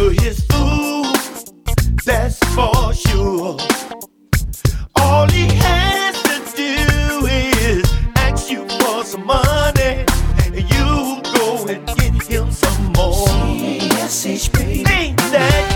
his food, that's for sure. All he has to do is ask you for some money, and you go and get him some more. CASH, baby. Ain't that